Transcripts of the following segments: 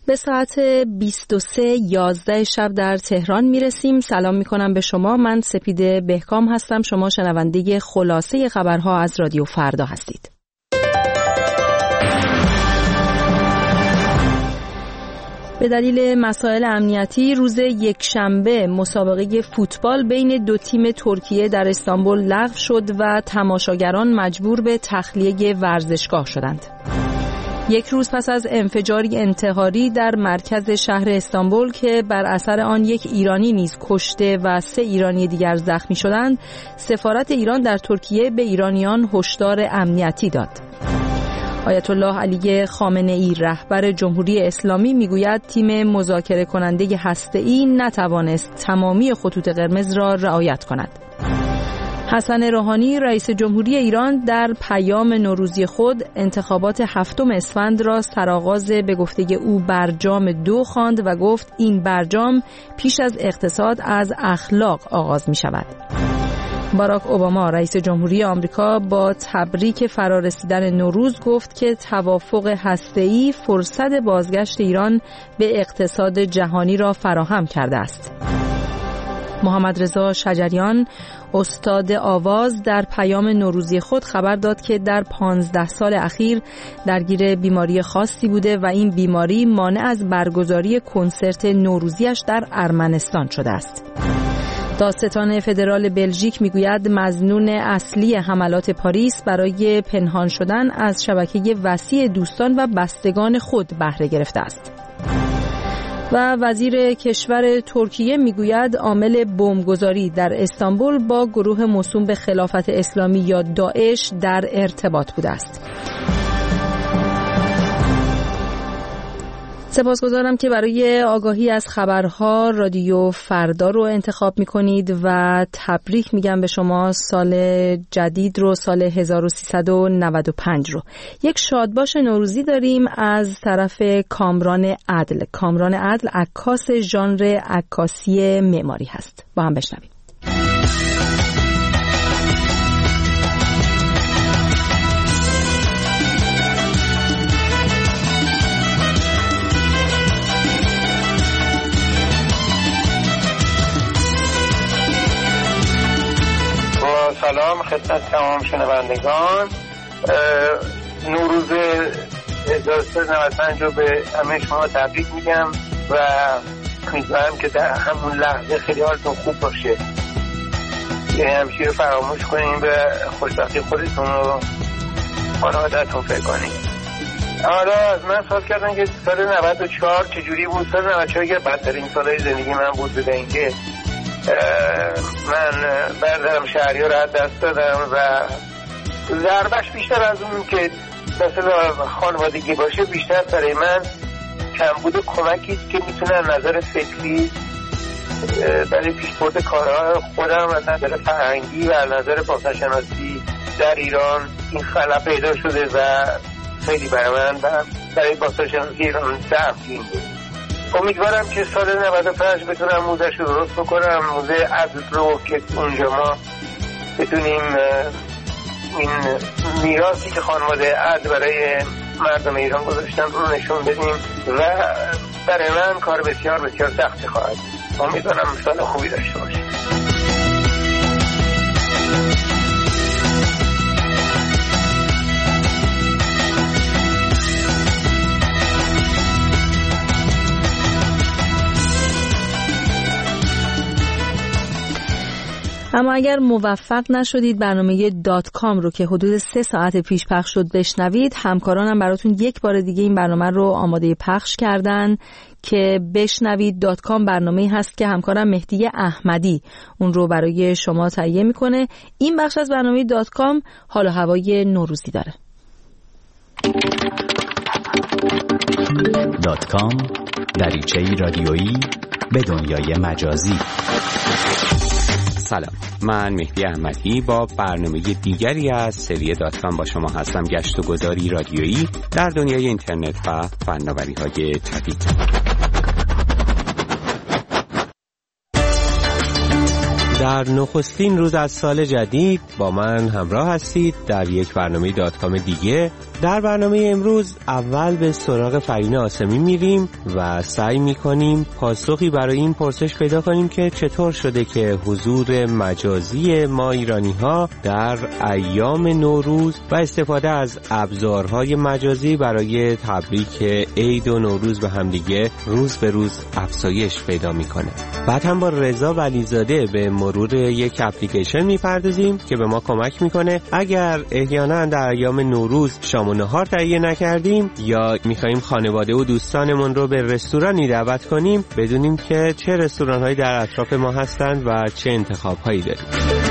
به ساعت 23:11 شب در تهران میرسیم. سلام میکنم به شما. من سپیده بهکام هستم. شما شنونده خلاصه خبرها از رادیو فردا هستید. به دلیل مسائل امنیتی روز یکشنبه مسابقه فوتبال بین دو تیم ترکیه در استانبول لغو شد و تماشاگران مجبور به تخلیه ورزشگاه شدند. یک روز پس از انفجاری انتحاری در مرکز شهر استانبول که بر اثر آن یک ایرانی نیز کشته و 3 ایرانی دیگر زخمی شدند، سفارت ایران در ترکیه به ایرانیان هشدار امنیتی داد. آیت الله علی خامنه‌ای رهبر جمهوری اسلامی میگوید تیم مذاکره کننده هسته‌ای نتوانست تمامی خطوط قرمز را رعایت کند. حسن روحانی رئیس جمهوری ایران در پیام نوروزی خود انتخابات 7 اسفند را سرآغاز به گفته او برجام 2 خواند و گفت این برجام پیش از اقتصاد از اخلاق آغاز می شود. باراک اوباما رئیس جمهوری آمریکا با تبریک فرارسیدن نوروز گفت که توافق هسته‌ای فرصت بازگشت ایران به اقتصاد جهانی را فراهم کرده است. محمد رضا شجریان استاد آواز در پیام نوروزی خود خبر داد که در 15 سال اخیر درگیر بیماری خاصی بوده و این بیماری مانع از برگزاری کنسرت نوروزیش در ارمنستان شده است. دادستان فدرال بلژیک میگوید مظنون اصلی حملات پاریس برای پنهان شدن از شبکه وسیع دوستان و بستگان خود بهره گرفته است. و وزیر کشور ترکیه میگوید عامل بمبگذاری در استانبول با گروه موسوم به خلافت اسلامی یا داعش در ارتباط بوده است. سپاسگزارم که برای آگاهی از خبرها رادیو فردا رو انتخاب میکنید و تبریک میگم به شما سال جدید رو، سال 1395 رو. یک شادباش نوروزی داریم از طرف کامران عدل. کامران عدل عکاس ژانر عکاسی معماری هست. با هم بشنویم. سلام خدمت تمام شنوندگان. نوروز 1395 رو به همه شما تبریک میگم و امیدوارم که در همون لحظه خیلی حالتون خوب باشه. یعنی همیشه رو فراموش کنین به خوشبختی خودتون و خانواده‌تون فکر کنین. حالا از من سوال کردن که سال 94 چجوری بود؟ سال 94 که بدترین سالهای زندگی من بود، به اینکه من برادرم شهریار رو دست دادم و ضربش بیشتر از اون که مثلا خانوادگی باشه، بیشتر برای من کمبود کمکی است که میتونه نظر فکری برای پیشبرد کارهای خودم و نظر فرهنگی و نظر بازارشناسی در ایران این خلا پیدا شده و خیلی برای من و برای بازارشناسی ایران دفعی بود. امیدوارم که سال 95 بتونم موزش رو درست بکنم، موزه عدل رو که اونجا ما بتونیم این میراثی که خانواده عدل برای مردم ایران گذاشتن رو نشون بدیم و برای من کار بسیار بسیار سختی خواهد. امیدوارم سال خوبی داشته باشیم. اما اگر موفق نشدید برنامه .com رو که حدود 3 ساعت پیش پخش شد بشنوید، همکارانم براتون یک بار دیگه این برنامه رو آماده پخش کردن که بشنوید. .com برنامه‌ای هست که همکارم مهدی احمدی اون رو برای شما تهیه میکنه. این بخش از برنامه .com حال و هوای نوروزی داره. .com دریچه‌ای رادیویی به دنیای مجازی. سلام، من مهدی احمدی با برنامه دیگری از سری .com با شما هستم. گشت و گذاری رادیویی در دنیای اینترنت و فناوری‌های جدید. در نخستین روز از سال جدید با من همراه هستید در یک برنامه .com دیگه. در برنامه امروز اول به سراغ فرین آسمی میریم و سعی میکنیم پاسخی برای این پرسش پیدا کنیم که چطور شده که حضور مجازی ما ایرانی ها در ایام نوروز و استفاده از ابزارهای مجازی برای تبریک عید و نوروز به همدیگه روز به روز افزایش پیدا میکنه. بعد هم با رضا ولیزاده به مرور یک اپلیکیشن میپردازیم که به ما کمک میکنه اگر احیانا در ایام نوروز شام و نهار تهیه نکردیم یا میخوایم خانواده و دوستانمون رو به رستورانی دعوت کنیم بدونیم که چه رستوران‌هایی در اطراف ما هستند و چه انتخاب‌هایی داریم.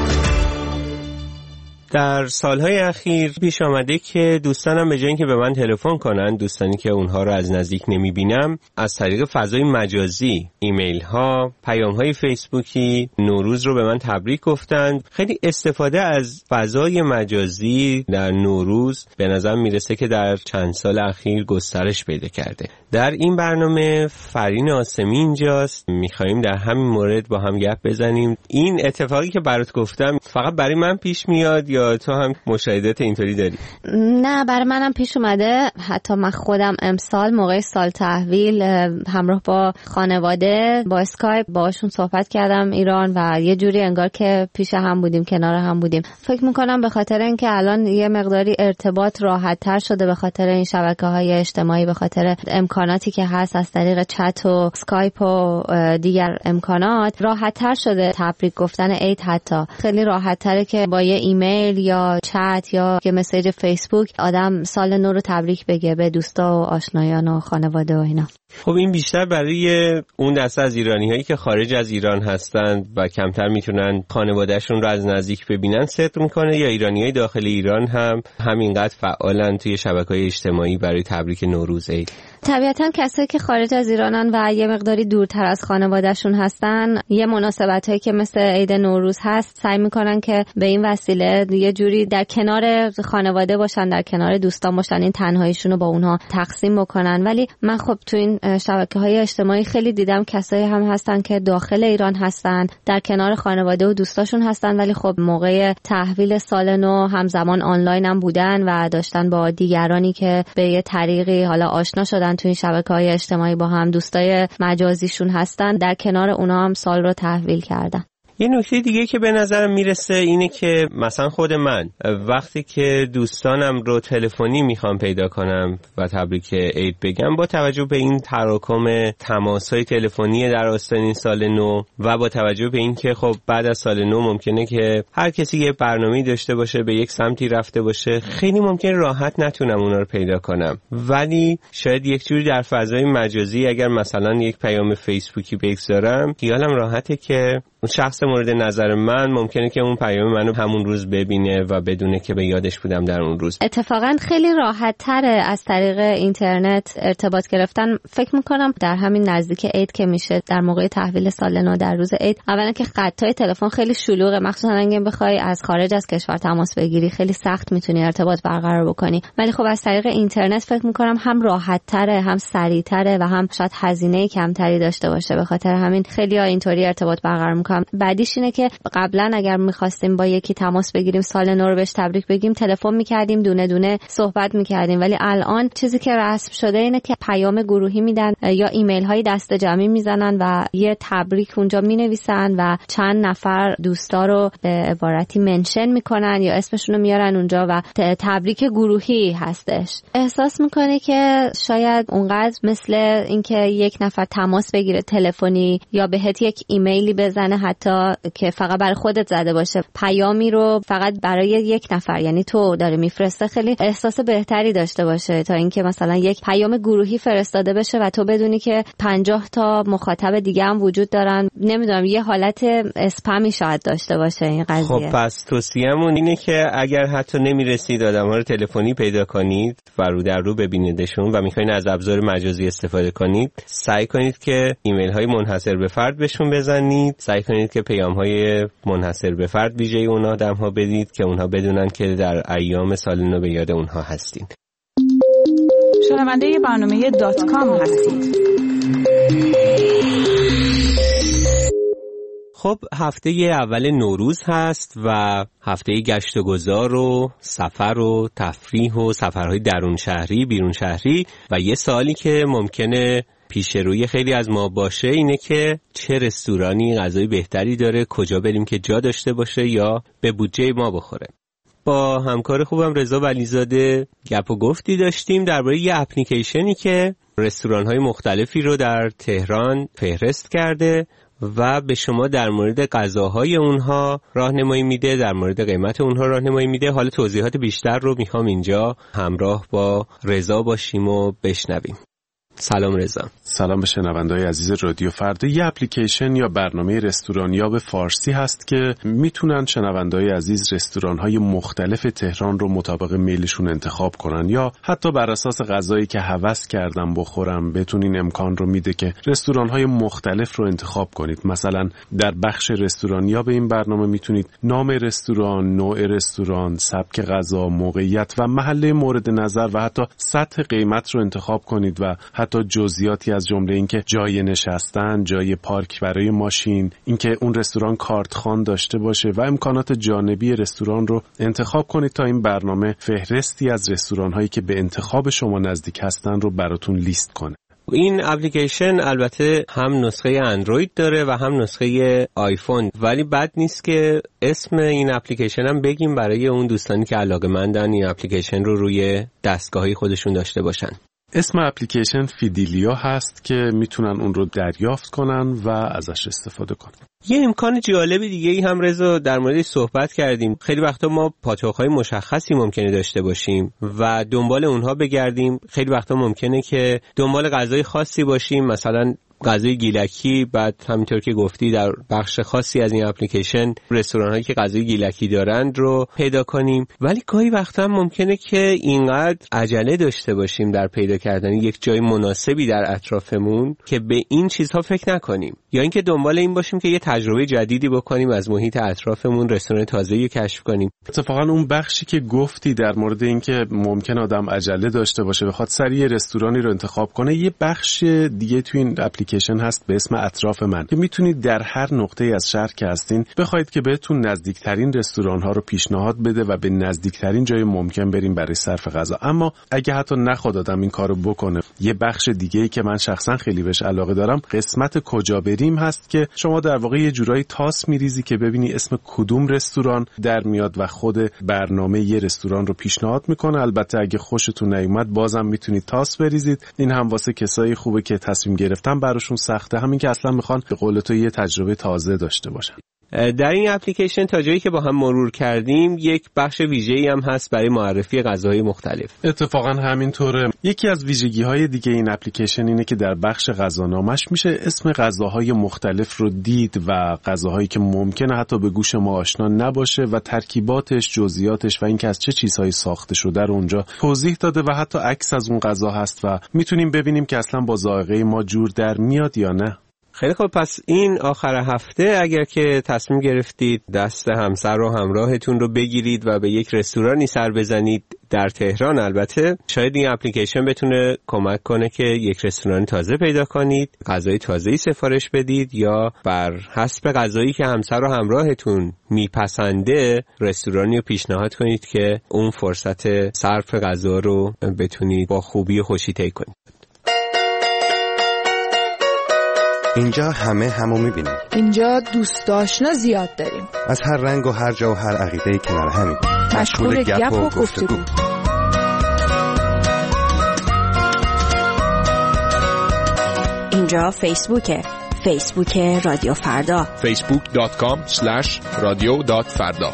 در سالهای اخیر پیش آمده که دوستانم به جای اینکه به من تلفن کنن، دوستانی که اونها رو از نزدیک نمیبینم، از طریق فضای مجازی، ایمیل ها، پیام های فیسبوکی نوروز رو به من تبریک گفتند. خیلی استفاده از فضای مجازی در نوروز به نظر میرسه که در چند سال اخیر گسترش پیدا کرده. در این برنامه فرین آسمی اینجاست، میخواییم در همین مورد با هم گپ بزنیم. این اتفاقی که برات گفتم فقط برای من پیش میاد یا تو هم مشاهدات اینطوری داری؟ نه، برای منم پیش اومده. حتی من خودم امسال موقع سال تحویل همراه با خانواده با اسکایپ باشون صحبت کردم ایران و یه جوری انگار که پیش هم بودیم، کنار هم بودیم. فکر میکنم به خاطر اینکه الان یه مقداری ارتباط راحت تر شده به خاطر این شبکه‌های اجتماعی، به خاطر امکاناتی که هست از طریق چت و اسکایپ و دیگر امکانات، راحت تر شده تبریک گفتن عید. حتی خیلی راحت تره که با یه ایمیل یا چت یا یه مسیج فیسبوک آدم سال نو رو تبریک بگه به دوستا و آشنایان و خانواده و اینا. خب این بیشتر برای اون دسته از ایرانی هایی که خارج از ایران هستند و کمتر میتونن خانوادهشون رو از نزدیک ببینن صدق میکنه، یا ایرانی های داخل ایران هم همینقدر فعالن توی شبکه‌های اجتماعی برای تبریک نوروز عید؟ طبیعتاً کسایی که خارج از ایرانن و یه مقداری دورتر از خانوادهشون هستن، یه مناسبتایی که مثل عید نوروز هست سعی میکنن که به این وسیله یه جوری در کنار خانواده باشن، در کنار دوستان باشن، این تنهاییشون رو با اونها تقسیم بکنن. ولی من خب تو این شبکه‌های اجتماعی خیلی دیدم کسایی هم هستن که داخل ایران هستن، در کنار خانواده و دوستاشون هستن، ولی خب موقع تحویل سال نو همزمان آنلاین هم بودن و داشتن با دیگرانی که به یه طریقی حالا آشنا شدن تو این شبکه‌های اجتماعی با هم دوستای مجازیشون هستن، در کنار اونا هم سال رو تحویل کردن. یه نکته دیگه که به نظرم میرسه اینه که مثلا خود من وقتی که دوستانم رو تلفنی میخوام پیدا کنم و تبریک عید بگم، با توجه به این تراکم تماس‌های تلفنی در آستانه سال نو و با توجه به این که خب بعد از سال نو ممکنه که هر کسی یه برنامه‌ای داشته باشه، به یک سمتی رفته باشه، خیلی ممکنه راحت نتونم اونا رو پیدا کنم. ولی شاید یک جوری در فضای مجازی اگر مثلا یک پیام فیسبوکی بگذارم، خیالم راحته که اون شخص مورد نظر من ممکنه که اون پیام منو همون روز ببینه و بدونه که به یادش بودم در اون روز. اتفاقا خیلی راحت تره از طریق اینترنت ارتباط گرفتن. فکر میکنم در همین نزدیک عید که میشه، در موقع تحویل سال نو در روز عید، اولا که خطای تلفن خیلی شلوغه، مخصوصا اگه بخوای از خارج از کشور تماس بگیری خیلی سخت میتونی ارتباط برقرار بکنی. ولی خب از طریق اینترنت فکر میکنم هم راحت تره، هم سریع تره و هم شاید هزینه کمتری داشته باشه. به خاطر همین خیلی‌ها اینطوری ارتباط برقرار میکنن. بعدیش اینه که قبلا اگر می‌خواستیم با یکی تماس بگیریم سال نو رو بهش تبریک بگیم، تلفن می‌کردیم، دونه دونه صحبت می‌کردیم. ولی الان چیزی که رسم شده اینه که پیام گروهی میدن یا ایمیل‌های دست جمعی میزنن و یه تبریک اونجا می‌نویسن و چند نفر دوستا رو به عبارتی منشن می‌کنن یا اسمشون رو میارن اونجا و تبریک گروهی هستش. احساس می‌کنی که شاید اونقدر مثل اینکه یک نفر تماس بگیره تلفنی یا بهت یک ایمیلی بزنه حتی که فقط برای خودت زده باشه، پیامی رو فقط برای یک نفر یعنی تو داره میفرسته، خیلی احساس بهتری داشته باشه تا اینکه مثلا یک پیام گروهی فرستاده بشه و تو بدونی که 50 تا مخاطب دیگه هم وجود دارن. نمیدونم، یه حالت اسپمی شاید داشته باشه این قضیه. خب پس توصیه‌مون اینه که اگر حتی نمیرسید آدم‌ها رو تلفنی پیدا کنید و رو در رو ببینیدشون و میخواین از ابزار مجازی استفاده کنید، سعی کنید که ایمیل‌های منحصر به فرد بهشون بزنید، سعی کنید که پیام‌های منحصر به فرد ویژه اون آدم‌ها بدید که اونها بدونن که در ایام سال نو به یاد اونها هستین. شنونده برنامه .com هستید. خب هفته اول نوروز هست و هفته گشت و گذار و سفر و تفریح و سفرهای درون شهری بیرون شهری و یه سوالی که ممکنه پیش روی خیلی از ما باشه اینه که چه رستورانی غذای بهتری داره، کجا بریم که جا داشته باشه یا به بودجه ما بخوره. با همکار خوبم رضا ولیزاده گپ و گفتی داشتیم درباره یه اپلیکیشنی که رستوران‌های مختلفی رو در تهران فهرست کرده و به شما در مورد غذاهای اونها راهنمایی میده، در مورد قیمت اونها راهنمایی میده. حالا توضیحات بیشتر رو میخوام اینجا همراه با رضا باشیم و بشنویم. سلام رضا. سلام به شنونده‌های عزیز رادیو فردا. یه اپلیکیشن یا برنامه رستورانیاب فارسی هست که میتونن شنونده‌های عزیز رستوران‌های مختلف تهران رو مطابق میلشون انتخاب کنن یا حتی بر اساس غذایی که هوس کردم بخورم بهتون این امکان رو میده که رستوران‌های مختلف رو انتخاب کنید. مثلا در بخش رستورانیاب این برنامه میتونید نام رستوران، نوع رستوران، سبک غذا، موقعیت و محله مورد نظر و حتی سطح قیمت رو انتخاب کنید و حتی جزئیاتی از جمله اینکه جای نشستن، جای پارک برای ماشین، اینکه اون رستوران کارتخوان داشته باشه و امکانات جانبی رستوران رو انتخاب کنید تا این برنامه فهرستی از رستوران‌هایی که به انتخاب شما نزدیک هستن رو براتون لیست کنه. این اپلیکیشن البته هم نسخه اندروید داره و هم نسخه آیفون، ولی بد نیست که اسم این اپلیکیشن هم بگیم برای اون دوستانی که علاقه‌مندن این اپلیکیشن رو روی دستگاهی خودشون داشته باشن. اسم اپلیکیشن فیدیلیا هست که میتونن اون رو دریافت کنن و ازش استفاده کنن. یه امکان جالب دیگه ای هم رضا در موردش صحبت کردیم. خیلی وقتا ما پاتوق‌های مشخصی ممکنه داشته باشیم و دنبال اونها بگردیم. خیلی وقتا ممکنه که دنبال غذای خاصی باشیم، مثلا غذای گیلکی، بعد همینطور که گفتی در بخش خاصی از این اپلیکیشن رستوران‌هایی که غذای گیلکی دارند رو پیدا کنیم، ولی گاهی وقتا هم ممکنه که اینقدر عجله داشته باشیم در پیدا کردن یک جای مناسبی در اطرافمون که به این چیزها فکر نکنیم، یا اینکه دنبال این باشیم که یه تجربه جدیدی بکنیم، از محیط اطرافمون رستوران تازه‌ای کشف کنیم. اتفاقا اون بخشی که گفتی در مورد اینکه ممکن آدم عجله داشته باشه بخواد سریع رستورانی رو انتخاب کنه، یه بخش دیگه تو این اپلیکیشن هست به اسم اطراف من که میتونید در هر نقطه از شهر که هستین بخواید که بهتون نزدیکترین رستوران ها رو پیشنهاد بده و به نزدیکترین جای ممکن بریم برای صرف غذا. اما اگه حتی نخواد آدم این کارو بکنه، یه بخش دیگه‌ای که من شخصا خیلی بهش علاقه دارم قسمت کجا بریم هست که شما در واقع یه جورایی تاس میریزی که ببینی اسم کدوم رستوران در میاد و خود برنامه یه رستوران رو پیشنهاد میکنه. البته اگه خوشتون نیومد بازم میتونید تاس بریزید. این هم واسه کسایی خوبه که تصمیم گرفتن براشون سخته، همین که اصلا میخوان به قول تو یه تجربه تازه داشته باشن. در این اپلیکیشن تا جایی که با هم مرور کردیم یک بخش ویژه‌ای هم هست برای معرفی غذاهای مختلف. اتفاقا همینطوره. یکی از ویژگی‌های دیگه این اپلیکیشن اینه که در بخش غذانامش میشه اسم غذاهای مختلف رو دید و غذاهایی که ممکنه حتی به گوش ما آشنا نباشه و ترکیباتش، جزئیاتش و اینکه از چه چیزهایی ساخته شده رو اونجا توضیح داده و حتی عکس از اون غذا هست و میتونیم ببینیم که اصلا با ذائقه ما جور در میاد یا نه. خیلی خوب، پس این آخر هفته اگر که تصمیم گرفتید دست همسر و همراهتون رو بگیرید و به یک رستورانی سر بزنید در تهران، البته شاید این اپلیکیشن بتونه کمک کنه که یک رستوران تازه پیدا کنید، غذای تازه‌ای سفارش بدید یا بر حسب غذایی که همسر و همراهتون میپسنده رستورانی رو پیشنهاد کنید که اون فرصت صرف غذا رو بتونید با خوبی و خوشی طی کنید. اینجا همو میبینیم. اینجا دوست آشنا زیاد داریم. از هر رنگ و هر جا و هر عقیده‌ای کنار همیم. مشغول گپ و گفتگو. اینجا فیسبوک رادیو فردا. facebook.com/radio.farda.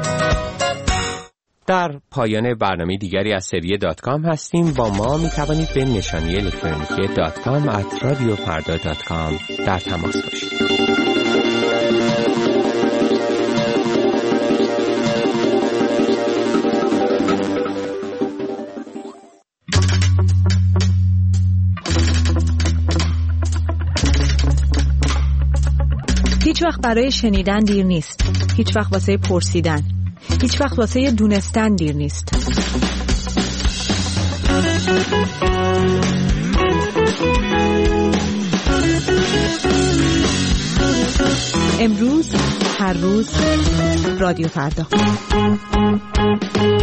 در پایان برنامه دیگری از سری .com هستیم. با ما می توانید به نشانی الکترونیکی .com@radiofarda.com در تماس باشید. هیچ وقت برای شنیدن دیر نیست. هیچ وقت واسه پرسیدن. هیچ وقت واسه دونستن دیر نیست. امروز، هر روز، رادیو فردا.